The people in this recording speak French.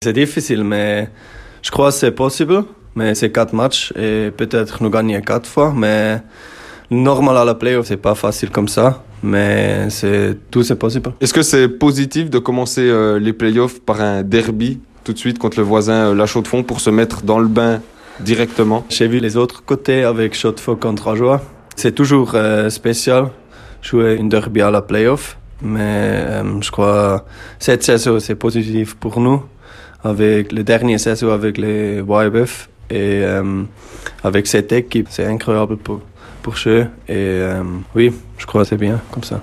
C'est difficile, mais je crois que c'est possible. Mais c'est 4 matchs et peut-être nous gagner 4 fois. Mais normal à la play-off, c'est pas facile comme ça. Mais tout c'est possible. Est-ce que c'est positif de commencer les playoffs par un derby tout de suite contre le voisin La Chaux-de-Fonds pour se mettre dans le bain directement? J'ai vu les autres côtés avec Chaux-de-Fonds contre Ajoie. C'est toujours spécial jouer une derby à la play-off. Mais je crois cette saison c'est positif pour nous. Avec le dernier saison avec les YBF et avec cette équipe, c'est incroyable pour eux. Et oui, je crois que c'est bien comme ça.